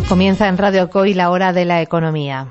Comienza en Radio Alcoy la hora de la economía.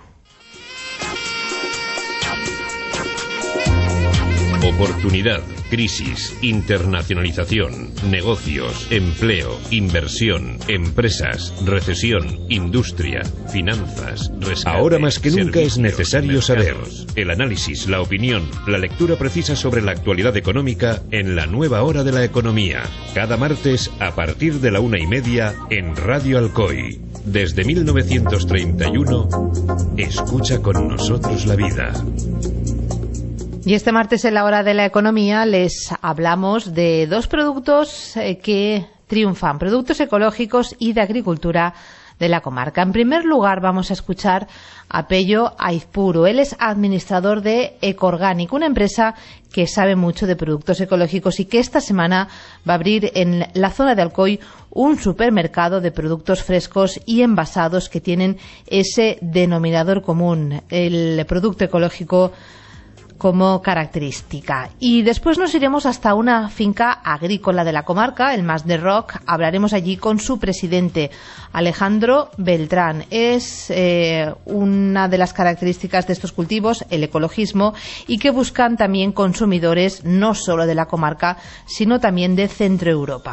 Oportunidad, crisis, internacionalización, negocios, empleo, inversión, empresas, recesión, industria, finanzas, rescate. Ahora más que nunca es necesario saber. El análisis, la opinión, la lectura precisa sobre la actualidad económica en la nueva hora de la economía. Cada martes a partir de la 1:30 en Radio Alcoy. Desde 1931, escucha con nosotros la vida. Y este martes en la hora de la economía les hablamos de dos productos que triunfan, productos ecológicos y de agricultura de la comarca. En primer lugar vamos a escuchar a Pello Aizpuru. Él es administrador de Ecorganic, una empresa que sabe mucho de productos ecológicos y que esta semana va a abrir en la zona de Alcoy un supermercado de productos frescos y envasados que tienen ese denominador común, el producto ecológico como característica. Y después nos iremos hasta una finca agrícola de la comarca, el Mas de Roc. Hablaremos allí con su presidente, Alejandro Beltrán. Es una de las características de estos cultivos, el ecologismo, y que buscan también consumidores no solo de la comarca, sino también de Centro Europa.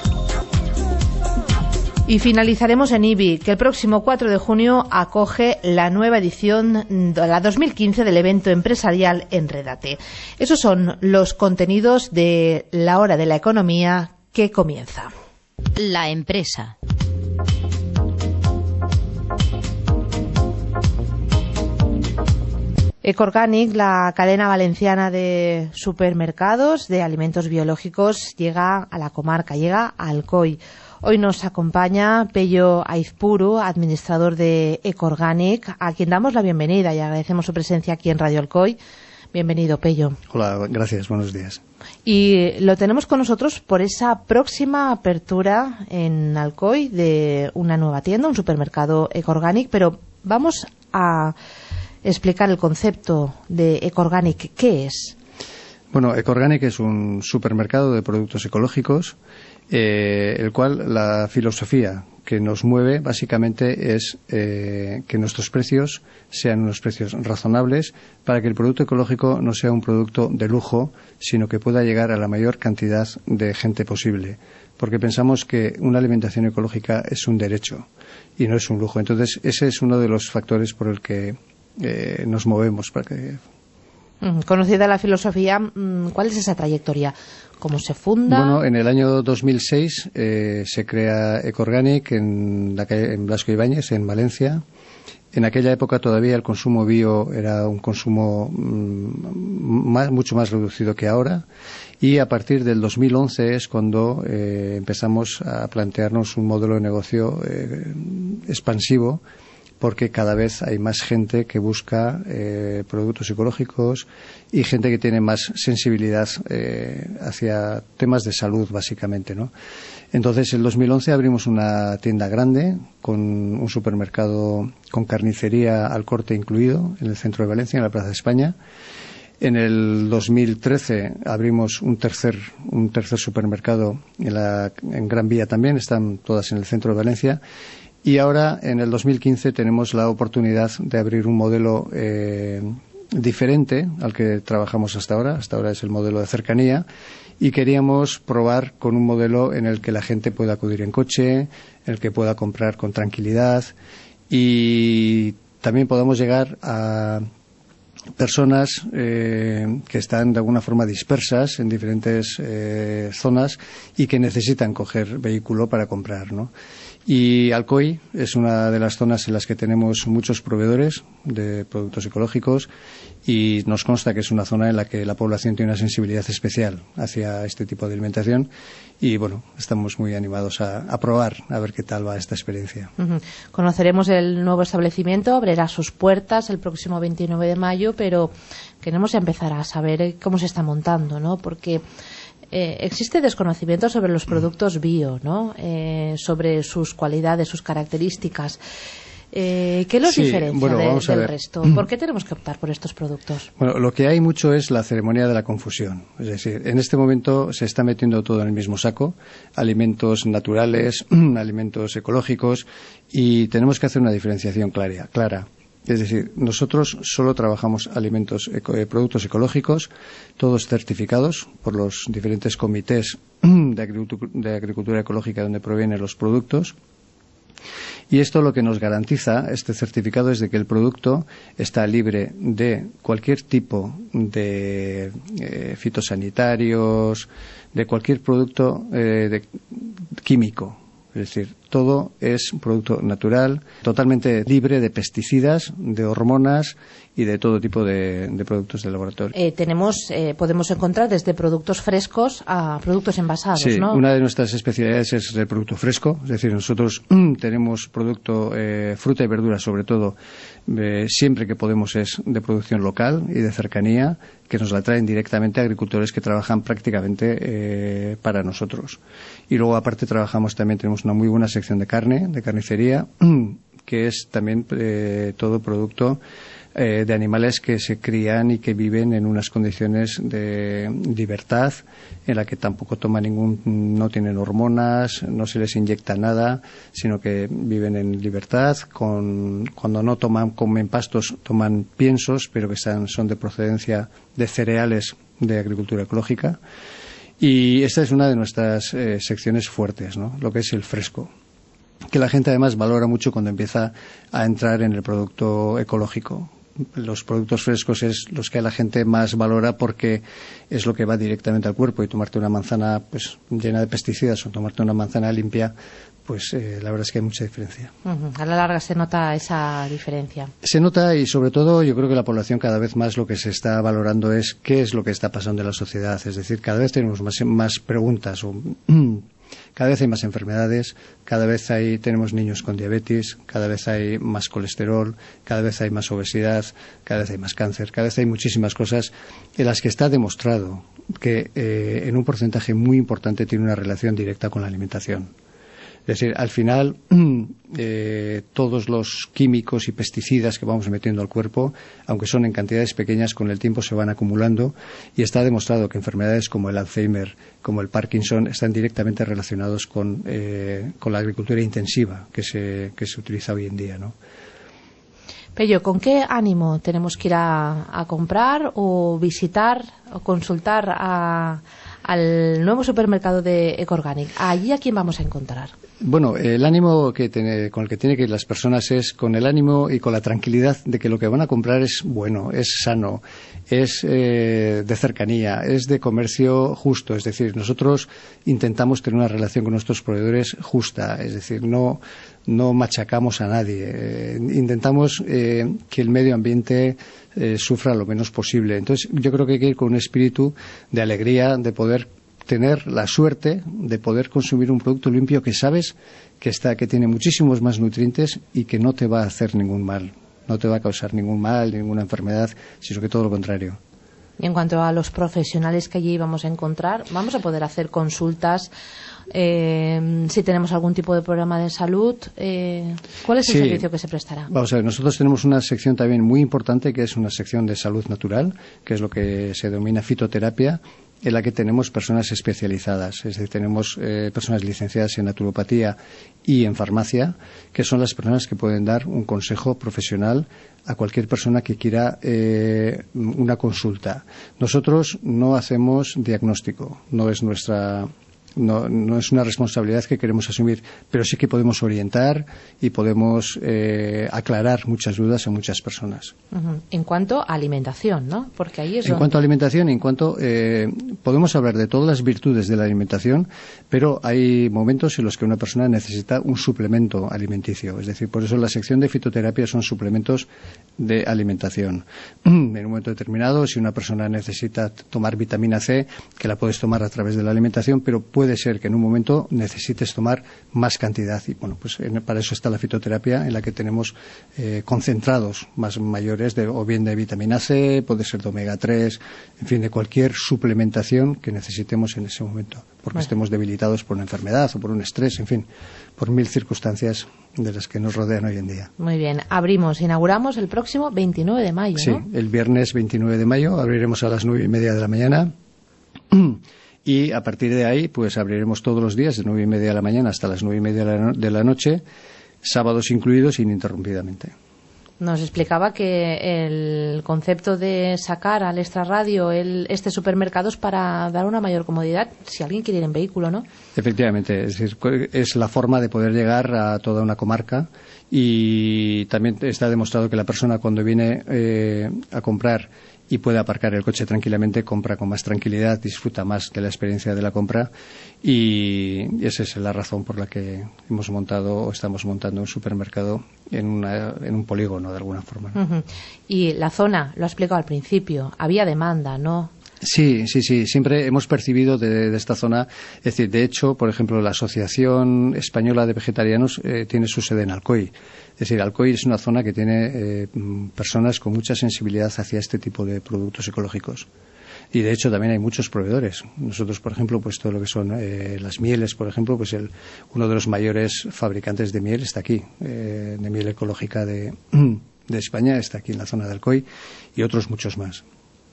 Y finalizaremos en IBI, que el próximo 4 de junio acoge la nueva edición, la 2015, del evento empresarial Enrédate. Esos son los contenidos de la hora de la economía que comienza. La empresa. Ecorganic, la cadena valenciana de supermercados de alimentos biológicos, llega a la comarca, llega a Alcoy. Hoy nos acompaña Pello Aizpuru, administrador de Ecorganic, a quien damos la bienvenida y agradecemos su presencia aquí en Radio Alcoy. Bienvenido, Pello. Hola, gracias, buenos días. Y lo tenemos con nosotros por esa próxima apertura en Alcoy de una nueva tienda, un supermercado Ecorganic, pero vamos a explicar el concepto de Ecorganic. ¿Qué es? Bueno, Ecorganic es un supermercado de productos ecológicos, el cual la filosofía que nos mueve básicamente es que nuestros precios sean unos precios razonables para que el producto ecológico no sea un producto de lujo, sino que pueda llegar a la mayor cantidad de gente posible. Porque pensamos que una alimentación ecológica es un derecho y no es un lujo. Entonces, ese es uno de los factores por el que nos movemos para que... Conocida la filosofía, ¿cuál es esa trayectoria? ¿Cómo se funda? Bueno, en el año 2006 se crea Ecorganic en la calle, en Blasco Ibáñez, en Valencia. En aquella época todavía el consumo bio era un consumo mucho más reducido que ahora. Y a partir del 2011 es cuando empezamos a plantearnos un modelo de negocio expansivo, porque cada vez hay más gente que busca productos ecológicos y gente que tiene más sensibilidad hacia temas de salud, básicamente, ¿no? Entonces, en 2011 abrimos una tienda grande con un supermercado con carnicería al corte incluido en el centro de Valencia, en la Plaza de España. En el 2013 abrimos un tercer supermercado en Gran Vía también, están todas en el centro de Valencia. Y ahora, en el 2015, tenemos la oportunidad de abrir un modelo diferente al que trabajamos hasta ahora. Hasta ahora es el modelo de cercanía. Y queríamos probar con un modelo en el que la gente pueda acudir en coche, en el que pueda comprar con tranquilidad y también podamos llegar a personas que están de alguna forma dispersas en diferentes zonas y que necesitan coger vehículo para comprar, ¿no? Y Alcoy es una de las zonas en las que tenemos muchos proveedores de productos ecológicos y nos consta que es una zona en la que la población tiene una sensibilidad especial hacia este tipo de alimentación y, bueno, estamos muy animados a probar, a ver qué tal va esta experiencia. Conoceremos el nuevo establecimiento, abrirá sus puertas el próximo 29 de mayo, pero queremos empezar a saber cómo se está montando, ¿no? Porque existe desconocimiento sobre los productos bio, ¿no? Sobre sus cualidades, sus características. ¿Qué los diferencia del resto? ¿Por qué tenemos que optar por estos productos? Bueno, lo que hay mucho es la ceremonia de la confusión. Es decir, en este momento se está metiendo todo en el mismo saco, alimentos naturales, alimentos ecológicos, y tenemos que hacer una diferenciación clara. Es decir, nosotros solo trabajamos productos ecológicos, todos certificados por los diferentes comités de agricultura ecológica donde provienen los productos. Y esto lo que nos garantiza, este certificado, es de que el producto está libre de cualquier tipo de fitosanitarios, de cualquier producto químico. Es decir, todo es un producto natural, totalmente libre de pesticidas, de hormonas y de todo tipo de productos de laboratorio. Podemos encontrar desde productos frescos a productos envasados, sí, ¿no? Una de nuestras especialidades es el producto fresco, es decir, nosotros tenemos producto, fruta y verdura sobre todo, siempre que podemos es de producción local y de cercanía, que nos la traen directamente agricultores que trabajan prácticamente para nosotros. Y luego aparte tenemos una muy buena sección de carne, de carnicería, que es también todo producto de animales que se crían y que viven en unas condiciones de libertad, en la que tampoco no tienen hormonas, no se les inyecta nada, sino que viven en libertad. Cuando no comen pastos, toman piensos, pero que son de procedencia de cereales de agricultura ecológica. Y esta es una de nuestras secciones fuertes, ¿no? Lo que es el fresco, que la gente además valora mucho cuando empieza a entrar en el producto ecológico. Los productos frescos es los que la gente más valora porque es lo que va directamente al cuerpo, y tomarte una manzana pues llena de pesticidas o tomarte una manzana limpia, pues la verdad es que hay mucha diferencia. A la larga se nota esa diferencia. Se nota, y sobre todo yo creo que la población cada vez más lo que se está valorando es qué es lo que está pasando en la sociedad. Es decir, cada vez tenemos más preguntas, cada vez hay más enfermedades, cada vez tenemos niños con diabetes, cada vez hay más colesterol, cada vez hay más obesidad, cada vez hay más cáncer, cada vez hay muchísimas cosas en las que está demostrado que en un porcentaje muy importante tiene una relación directa con la alimentación. Es decir, al final, todos los químicos y pesticidas que vamos metiendo al cuerpo, aunque son en cantidades pequeñas, con el tiempo se van acumulando, y está demostrado que enfermedades como el Alzheimer, como el Parkinson, están directamente relacionados con la agricultura intensiva que se utiliza hoy en día, ¿no? Pello, ¿con qué ánimo tenemos que ir a comprar o visitar o consultar al nuevo supermercado de Ecoorganic? ¿Allí a quién vamos a encontrar? Bueno, el ánimo con el que tienen que ir las personas es con el ánimo y con la tranquilidad de que lo que van a comprar es bueno, es sano, es de cercanía, es de comercio justo. Es decir, nosotros intentamos tener una relación con nuestros proveedores justa, es decir, no machacamos a nadie, intentamos que el medio ambiente sufra lo menos posible. Entonces, yo creo que hay que ir con un espíritu de alegría, de poder tener la suerte de poder consumir un producto limpio que sabes que tiene muchísimos más nutrientes y que no te va a hacer ningún mal, no te va a causar ningún mal, ninguna enfermedad, sino que todo lo contrario. Y en cuanto a los profesionales que allí vamos a encontrar, vamos a poder hacer consultas si tenemos algún tipo de programa de salud. ¿Cuál es el servicio que se prestará? Vamos a ver, nosotros tenemos una sección también muy importante, que es una sección de salud natural, que es lo que se denomina fitoterapia, en la que tenemos personas especializadas. Es decir, tenemos personas licenciadas en naturopatía y en farmacia, que son las personas que pueden dar un consejo profesional a cualquier persona que quiera una consulta. Nosotros no hacemos diagnóstico, no es una responsabilidad que queremos asumir, pero sí que podemos orientar y podemos aclarar muchas dudas a muchas personas. En cuanto a alimentación, ¿no? Porque ahí es cuanto a alimentación, podemos hablar de todas las virtudes de la alimentación, pero hay momentos en los que una persona necesita un suplemento alimenticio. Es decir, por eso la sección de fitoterapia son suplementos de alimentación. En un momento determinado, si una persona necesita tomar vitamina C, que la puedes tomar a través de la alimentación, pero puede ser que en un momento necesites tomar más cantidad. Y bueno, pues para eso está la fitoterapia, en la que tenemos concentrados más mayores, o bien de vitamina C, puede ser de omega 3, en fin, de cualquier suplementación que necesitemos en ese momento, porque estemos debilitados por una enfermedad o por un estrés, en fin, por 1000 circunstancias de las que nos rodean hoy en día. Muy bien, inauguramos el próximo 29 de mayo, ¿no? Sí, el viernes 29 de mayo abriremos a las 9:30 de la mañana y a partir de ahí pues abriremos todos los días de 9:30 de la mañana hasta las 9:30 de la noche, sábados incluidos, ininterrumpidamente. Nos explicaba que el concepto de sacar al extrarradio este supermercado es para dar una mayor comodidad si alguien quiere ir en vehículo, ¿no? Efectivamente, es decir, es la forma de poder llegar a toda una comarca, y también está demostrado que la persona cuando viene a comprar y puede aparcar el coche tranquilamente, compra con más tranquilidad, disfruta más de la experiencia de la compra, y esa es la razón por la que hemos montado o estamos montando un supermercado en un polígono de alguna forma, ¿no? Uh-huh. Y la zona, lo ha explicado al principio, había demanda, ¿no? Sí, siempre hemos percibido de esta zona, es decir, de hecho, por ejemplo, la Asociación Española de Vegetarianos tiene su sede en Alcoy. Es decir, Alcoy es una zona que tiene personas con mucha sensibilidad hacia este tipo de productos ecológicos. Y de hecho también hay muchos proveedores. Nosotros, por ejemplo, pues todo lo que son las mieles, por ejemplo, pues uno de los mayores fabricantes de miel está aquí, de miel ecológica de España, está aquí en la zona de Alcoy, y otros muchos más.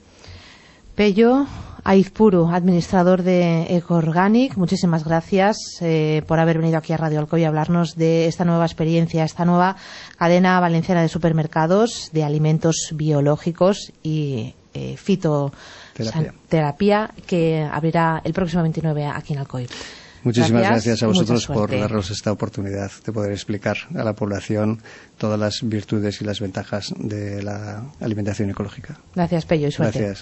Pello Aizpuru, administrador de Ecoorganic, muchísimas gracias por haber venido aquí a Radio Alcoy a hablarnos de esta nueva experiencia, esta nueva cadena valenciana de supermercados de alimentos biológicos y fitoterapia que abrirá el próximo 29 aquí en Alcoy. Muchísimas gracias a vosotros por darnos esta oportunidad de poder explicar a la población todas las virtudes y las ventajas de la alimentación ecológica. Gracias, Pello, y suerte. Gracias.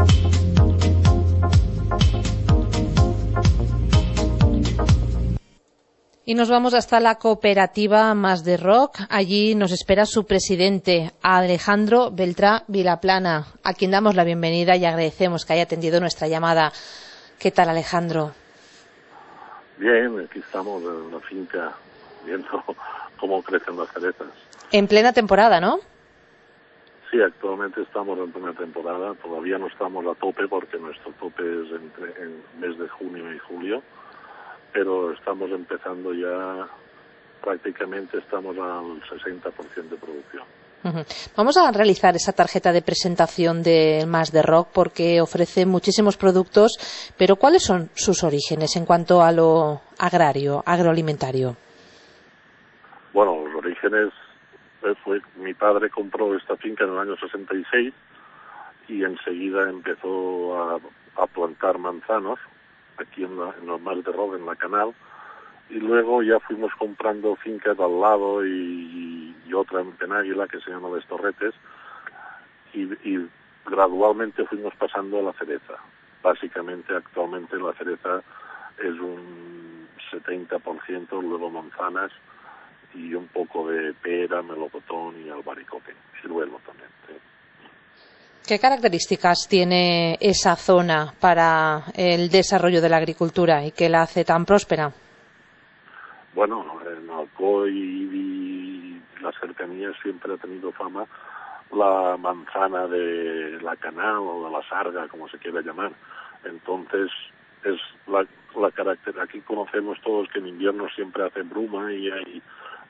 Y nos vamos hasta la cooperativa Mas de Roc. Allí nos espera su presidente, Alejandro Beltrá Vilaplana, a quien damos la bienvenida y agradecemos que haya atendido nuestra llamada. ¿Qué tal, Alejandro? Bien, aquí estamos en la finca viendo cómo crecen las cerezas. En plena temporada, ¿no? Sí, actualmente estamos en plena temporada. Todavía no estamos a tope porque nuestro tope es entre el mes de junio y julio, pero estamos empezando ya, prácticamente estamos al 60% de producción. Uh-huh. Vamos a realizar esa tarjeta de presentación de Mas de Roc porque ofrece muchísimos productos, pero ¿cuáles son sus orígenes en cuanto a lo agroalimentario? Bueno, los orígenes fue mi padre compró esta finca en el año 66 y enseguida empezó a plantar manzanos aquí en los Mas de Roc, en la Canal, y luego ya fuimos comprando fincas al lado y otra en Penàguila que se llama Les Torretes, y gradualmente fuimos pasando a la cereza. Básicamente actualmente la cereza es un 70%, luego manzanas y un poco de pera, melocotón y albaricoque, ciruelo también, sí. ¿Qué características tiene esa zona para el desarrollo de la agricultura y que la hace tan próspera? Bueno, en Alcoy y las cercanías siempre ha tenido fama la manzana de la Canal o de la Sarga, como se quiera llamar. Entonces, es la carácter. Aquí conocemos todos que en invierno siempre hace bruma y hay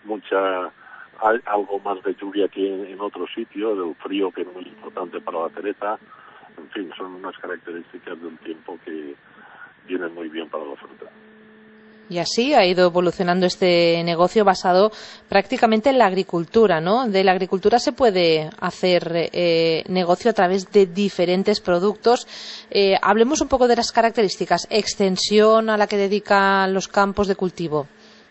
algo más de lluvia que en otros sitios, el frío que es muy importante para la cereza. En fin, son unas características del tiempo que vienen muy bien para la fruta. Y así ha ido evolucionando este negocio basado prácticamente en la agricultura, ¿no? De la agricultura se puede hacer negocio a través de diferentes productos. Hablemos un poco de las características. Extensión a la que dedican los campos de cultivo.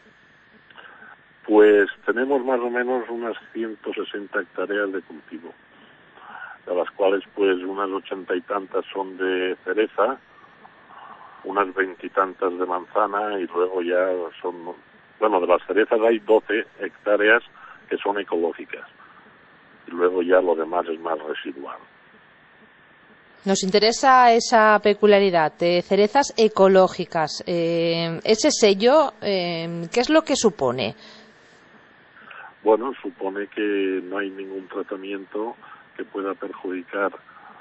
Pues tenemos más o menos unas 160 hectáreas de cultivo, de las cuales pues unas 80 y tantas son de cereza, unas 20 y tantas de manzana, y luego ya de las cerezas hay 12 hectáreas que son ecológicas, y luego ya lo demás es más residual. Nos interesa esa peculiaridad de cerezas ecológicas. Ese sello, ¿qué es lo que supone? Bueno, supone que no hay ningún tratamiento que pueda perjudicar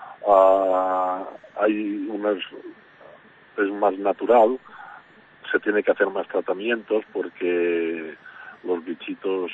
es más natural, se tiene que hacer más tratamientos porque los bichitos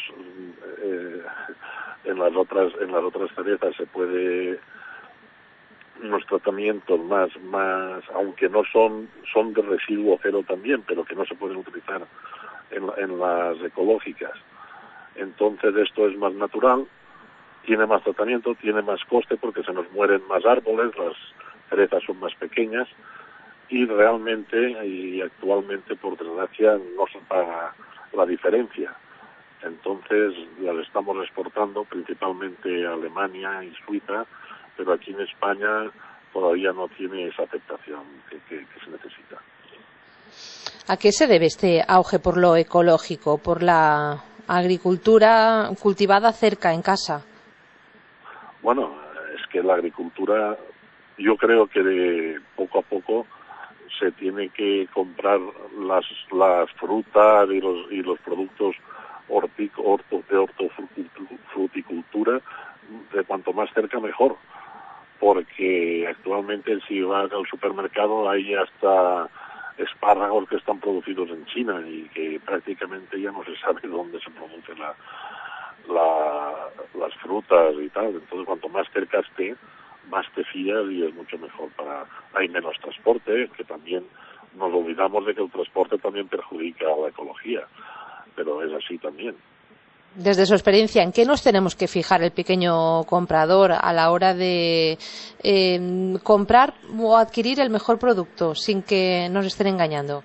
en las otras cerezas se puede unos tratamientos más aunque no son de residuo cero también, pero que no se pueden utilizar en las ecológicas. Entonces esto es más natural, tiene más tratamiento, tiene más coste porque se nos mueren más árboles, las cerezas son más pequeñas y realmente y actualmente por desgracia no se paga la diferencia. Entonces las estamos exportando principalmente a Alemania y Suiza, pero aquí en España todavía no tiene esa aceptación que se necesita. ¿A qué se debe este auge por lo ecológico, por la agricultura cultivada cerca, en casa? Bueno, es que la agricultura, yo creo que de poco a poco se tiene que comprar las frutas y los productos de hortofruticultura de cuanto más cerca mejor, porque actualmente si vas al supermercado hay hasta espárragos que están producidos en China y que prácticamente ya no se sabe dónde se producen las frutas y tal. Entonces cuanto más cerca esté, más te fías y es mucho mejor. Hay menos transporte, que también nos olvidamos de que el transporte también perjudica a la ecología, pero es así también. Desde su experiencia, ¿en qué nos tenemos que fijar el pequeño comprador a la hora de comprar o adquirir el mejor producto sin que nos estén engañando?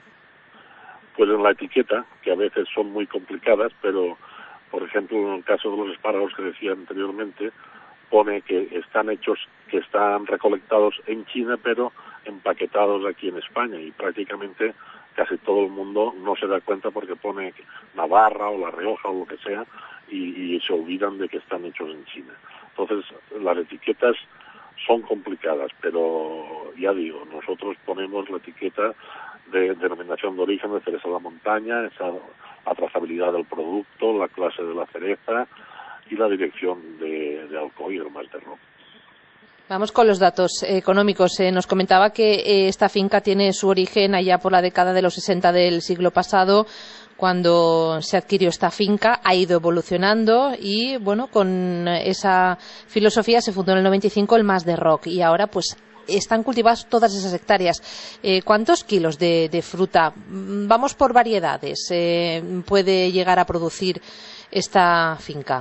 Pues en la etiqueta, que a veces son muy complicadas, pero por ejemplo en el caso de los espárragos que decía anteriormente, pone que están recolectados en China pero empaquetados aquí en España y prácticamente casi todo el mundo no se da cuenta porque pone Navarra o La Rioja o lo que sea y se olvidan de que están hechos en China. Entonces las etiquetas son complicadas, pero ya digo, nosotros ponemos la etiqueta de denominación de origen de cereza de la montaña, la trazabilidad del producto, la clase de la cereza y la dirección de Alcoy y del Mas de Roc. Vamos con los datos económicos. Nos comentaba que esta finca tiene su origen allá por la década de los 60 del siglo pasado, cuando se adquirió esta finca, ha ido evolucionando y, bueno, con esa filosofía se fundó en el 95 el Mas de Roc y ahora, pues, están cultivadas todas esas hectáreas. ¿Cuántos kilos de fruta, vamos por variedades, puede llegar a producir esta finca?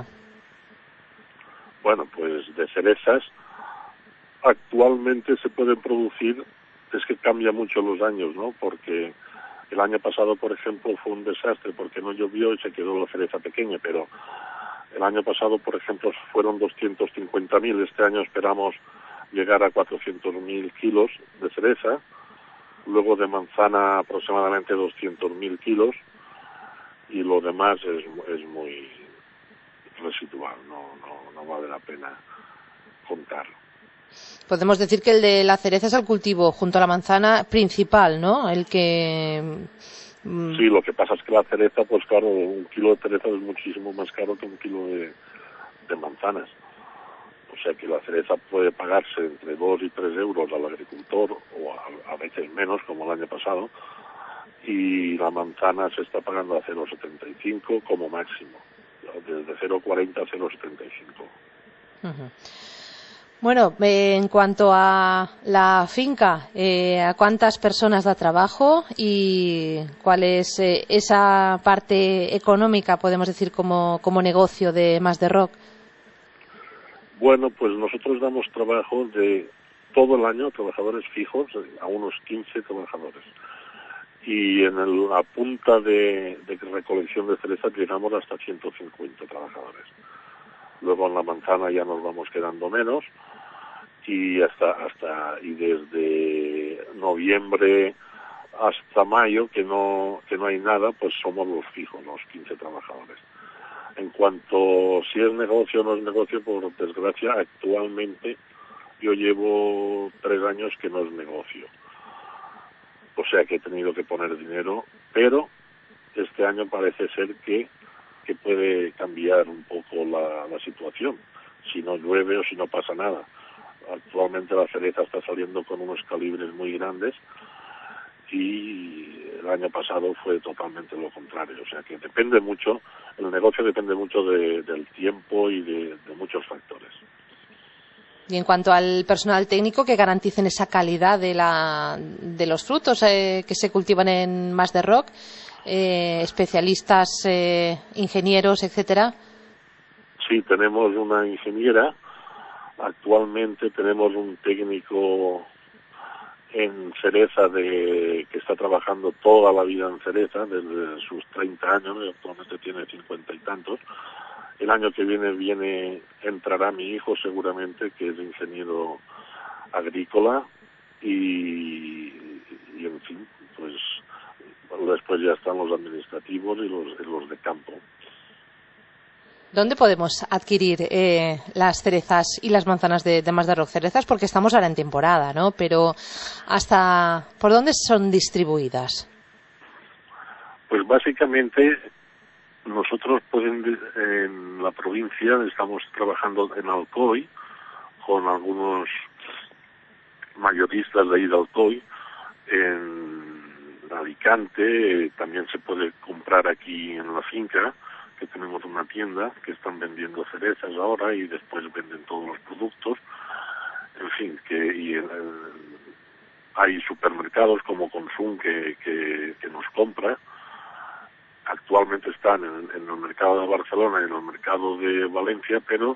Bueno, pues de cerezas actualmente se pueden producir, es que cambia mucho los años, ¿no? Porque el año pasado, por ejemplo, fue un desastre porque no llovió y se quedó la cereza pequeña, pero el año pasado, por ejemplo, fueron 250.000, este año esperamos llegar a 400.000 kilos de cereza, luego de manzana aproximadamente 200.000 kilos y lo demás es muy residual, no vale la pena contar. Podemos decir que el de la cereza es el cultivo junto a la manzana principal, ¿no? El que... Sí, lo que pasa es que la cereza, pues claro, un kilo de cereza es muchísimo más caro que un kilo de manzanas. O sea que la cereza puede pagarse entre 2 y 3 euros al agricultor, o a veces menos, como el año pasado, y la manzana se está pagando a 0,75 como máximo, desde 0,40 a 0,75. Uh-huh. Bueno, en cuanto a la finca, ¿a cuántas personas da trabajo y cuál es esa parte económica, podemos decir, como negocio de Mas de Roc? Bueno, pues nosotros damos trabajo de todo el año, trabajadores fijos, a unos 15 trabajadores. Y en la punta de recolección de cereza llegamos hasta 150 trabajadores. Luego en la manzana ya nos vamos quedando menos y y desde noviembre hasta mayo que no hay nada, pues somos los fijos, los 15 trabajadores. En cuanto si es negocio o no es negocio, por desgracia actualmente yo llevo 3 años que no es negocio. O sea que he tenido que poner dinero, pero este año parece ser que puede cambiar un poco la situación. Si no llueve o si no pasa nada. Actualmente la cereza está saliendo con unos calibres muy grandes y el año pasado fue totalmente lo contrario. O sea que depende mucho, el negocio depende mucho del tiempo y de muchos factores. Y en cuanto al personal técnico, que garanticen esa calidad de los frutos que se cultivan en Mas de Roc, especialistas, ingenieros, etcétera. Sí, tenemos una ingeniera. Actualmente tenemos un técnico en cereza que está trabajando toda la vida en cereza, desde sus 30 años, y actualmente tiene 50 y tantos. El año que viene entrará mi hijo seguramente, que es ingeniero agrícola, y en fin, pues después ya están los administrativos y los de campo. ¿Dónde podemos adquirir las cerezas y las manzanas de Mas de Roc? Cerezas porque estamos ahora en temporada, ¿no? Pero ¿por dónde son distribuidas? Pues básicamente nosotros en la provincia estamos trabajando en Alcoy con algunos mayoristas de ahí de Alcoy. En Alicante también se puede comprar aquí en la finca, que tenemos una tienda que están vendiendo cerezas ahora y después venden todos los productos. En fin, hay supermercados como Consum que nos compra. Actualmente están en el mercado de Barcelona y en el mercado de Valencia, pero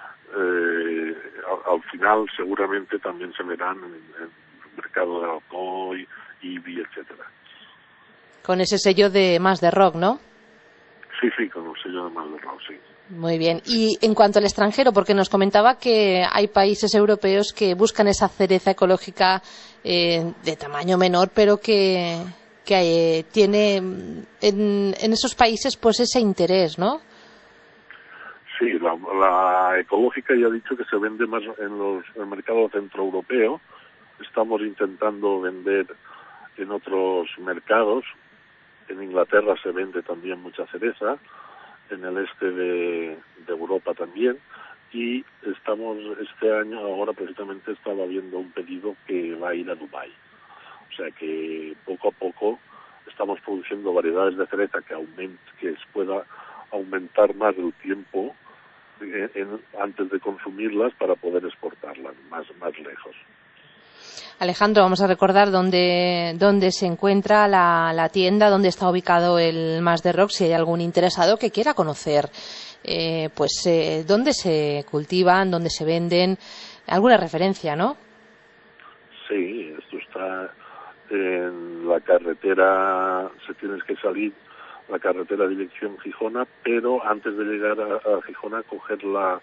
al final seguramente también se verán en el mercado de Alcoy, Ibi, etcétera. Con ese sello de Mas de Roc, ¿no? Sí, con un sello de Mas de Roc, sí. Muy bien. Y en cuanto al extranjero, porque nos comentaba que hay países europeos que buscan esa cereza ecológica de tamaño menor, pero que tiene en esos países pues ese interés, ¿no? Sí, la ecológica ya he dicho que se vende más en el mercado centroeuropeo. Estamos intentando vender en otros mercados. En Inglaterra se vende también mucha cereza, en el este de Europa también, y estamos este año, ahora precisamente estaba viendo un pedido que va a ir a Dubái. O sea que poco a poco estamos produciendo variedades de cereza que pueda aumentar más el tiempo antes de consumirlas para poder exportarlas más lejos. Alejandro, vamos a recordar dónde se encuentra la tienda, dónde está ubicado el Mas de Roc, si hay algún interesado que quiera conocer dónde se cultivan, dónde se venden, alguna referencia, ¿no? Sí, esto está en la carretera, tienes que salir la carretera dirección Gijona, pero antes de llegar a Gijona coger la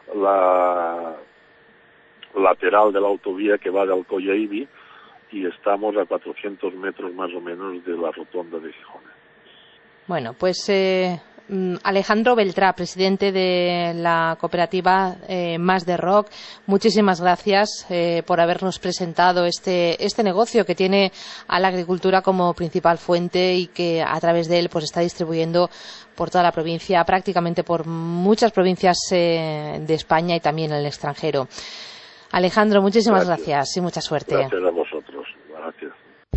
lateral de la autovía que va de Alcoy a Ibi, y estamos a 400 metros más o menos de la rotonda de Gijona. Bueno, pues Alejandro Beltrá, presidente de la cooperativa Mas de Roc, muchísimas gracias por habernos presentado este negocio que tiene a la agricultura como principal fuente y que a través de él pues está distribuyendo por toda la provincia, prácticamente por muchas provincias de España y también en el extranjero. Alejandro, muchísimas gracias y mucha suerte. Gracias a vosotros. Gracias.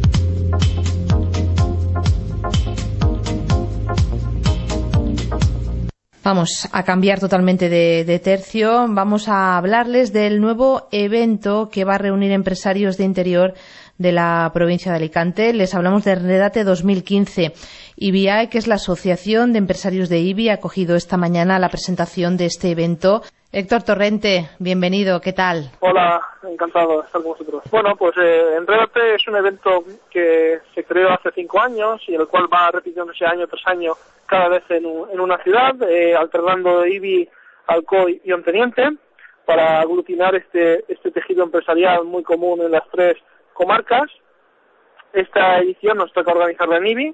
Vamos a cambiar totalmente de tercio. Vamos a hablarles del nuevo evento que va a reunir empresarios de interior de la provincia de Alicante. Les hablamos de Enredate 2015. IBIAE, que es la Asociación de Empresarios de IBI, ha acogido esta mañana la presentación de este evento. Héctor Torrente, bienvenido, ¿qué tal? Hola, encantado de estar con vosotros. Bueno, pues Enredate es un evento que se creó hace 5 años y el cual va repitiéndose año tras año cada vez en una ciudad, alternando Ibi, Alcoy y Onteniente, para aglutinar este tejido empresarial muy común en las 3 comarcas. Esta edición nos toca organizarla en Ibi,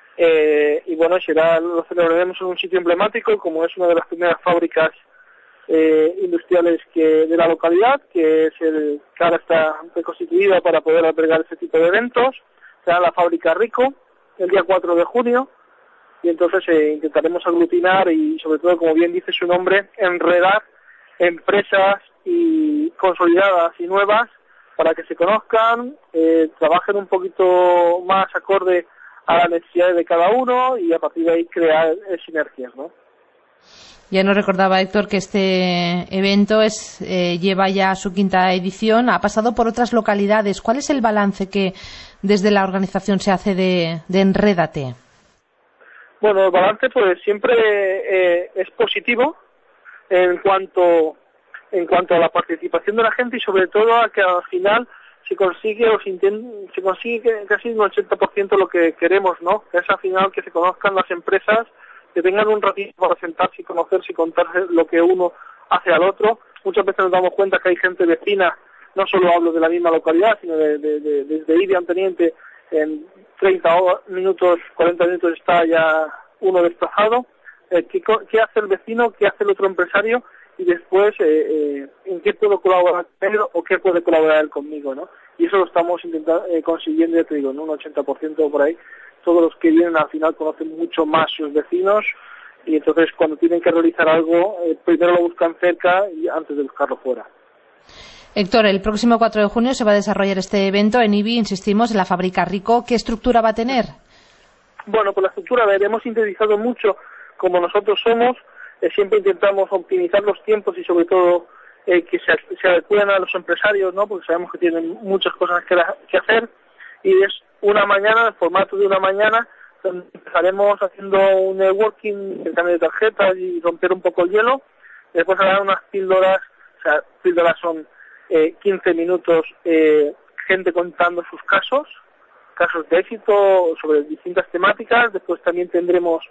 y bueno, lo celebraremos en un sitio emblemático, como es una de las primeras fábricas industriales de la localidad, que ahora está reconstituida para poder albergar ese tipo de eventos. Será la Fábrica Rico el día 4 de junio, y entonces intentaremos aglutinar y, sobre todo, como bien dice su nombre, enredar empresas y consolidadas y nuevas para que se conozcan, trabajen un poquito más acorde a las necesidades de cada uno y a partir de ahí crear sinergias, ¿no? Ya nos recordaba Héctor que este evento lleva ya su 5ª edición, ha pasado por otras localidades. ¿Cuál es el balance que desde la organización se hace de Enrédate? Bueno, el balance pues siempre es positivo en cuanto a la participación de la gente y sobre todo a que al final se consigue casi un 80% lo que queremos, ¿no? Que es al final que se conozcan las empresas, que tengan un ratito para sentarse y conocerse y contarse lo que uno hace al otro. Muchas veces nos damos cuenta que hay gente vecina, no solo hablo de la misma localidad, sino desde Ibi a Teniente, en 30 minutos, 40 minutos está ya uno desplazado. ¿Qué hace el vecino? ¿Qué hace el otro empresario? Y después, ¿en qué puedo colaborar con él o qué puede colaborar él conmigo, ¿no? Y eso lo estamos consiguiendo, ya te digo, en un 80% por ahí. Todos los que vienen al final conocen mucho más sus vecinos y entonces cuando tienen que realizar algo, primero lo buscan cerca y antes de buscarlo fuera. Héctor, el próximo 4 de junio se va a desarrollar este evento en Ibi, insistimos, en la Fábrica Rico. ¿Qué estructura va a tener? Bueno, pues la estructura, hemos sintetizado mucho como nosotros somos, siempre intentamos optimizar los tiempos y sobre todo que se adecuen a los empresarios, ¿no? Porque sabemos que tienen muchas cosas que hacer y es una mañana, el formato de una mañana, donde empezaremos haciendo un networking, intercambio de tarjetas y romper un poco el hielo. Después habrá unas píldoras, píldoras son 15 minutos, gente contando sus casos de éxito sobre distintas temáticas. Después también tendremos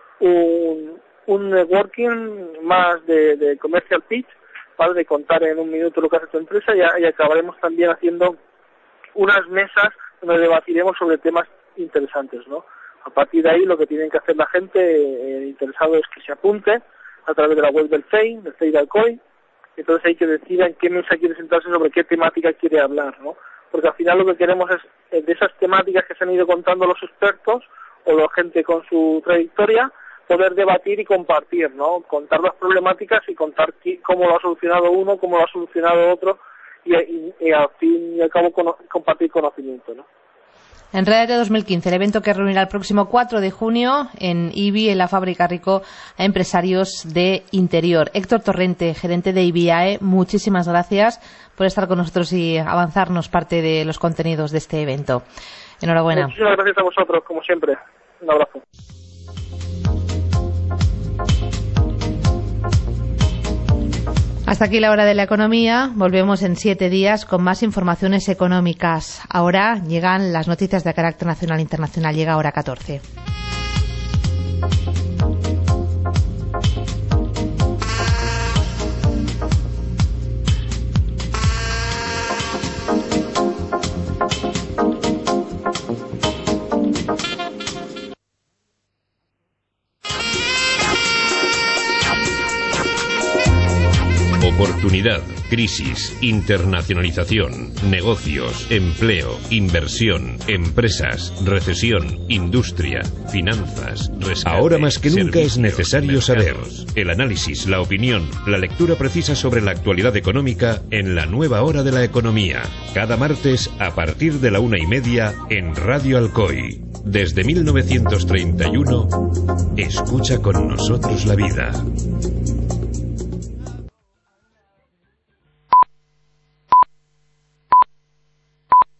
un networking más de commercial pitch, ¿vale? De contar en un minuto lo que hace tu empresa y acabaremos también haciendo unas mesas donde debatiremos sobre temas interesantes, ¿no? A partir de ahí lo que tienen que hacer la gente interesado es que se apunte a través de la web del FEI, del FEI de Alcoy. Entonces hay que decidir en qué mesa quiere sentarse, sobre qué temática quiere hablar, ¿no? Porque al final lo que queremos es de esas temáticas que se han ido contando los expertos o la gente con su trayectoria, poder debatir y compartir, ¿no? Contar las problemáticas y contar cómo lo ha solucionado uno, cómo lo ha solucionado otro y al fin y al cabo compartir conocimiento, ¿no? Enrédate 2015, el evento que reunirá el próximo 4 de junio en Ibi, en la Fábrica Rico, a empresarios de interior. Héctor Torrente, gerente de IBIAE, muchísimas gracias por estar con nosotros y avanzarnos parte de los contenidos de este evento. Enhorabuena. Muchísimas gracias a vosotros, como siempre. Un abrazo. Hasta aquí la hora de la economía. Volvemos en 7 días con más informaciones económicas. Ahora llegan las noticias de carácter nacional e internacional. Llega hora 14. Oportunidad, crisis, internacionalización, negocios, empleo, inversión, empresas, recesión, industria, finanzas, rescate. Ahora más que nunca servicios, es necesario saber. el análisis, la opinión, la lectura precisa sobre la actualidad económica en la nueva hora de la economía. Cada martes a partir de la 1:30 en Radio Alcoy. Desde 1931, escucha con nosotros la vida.